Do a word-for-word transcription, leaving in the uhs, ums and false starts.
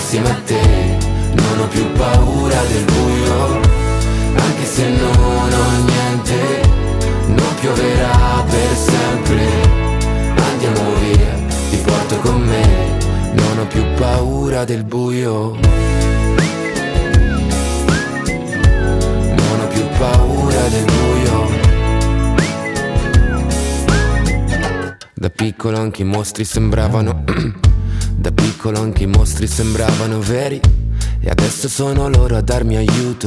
insieme a te. Non ho più paura del buio, anche se non ho niente. Non pioverà per sempre, andiamo via, ti porto con me. Non ho più paura del buio, non ho più paura del buio. Da piccolo anche i mostri sembravano Da piccolo anche i mostri sembravano veri, e adesso sono loro a darmi aiuto.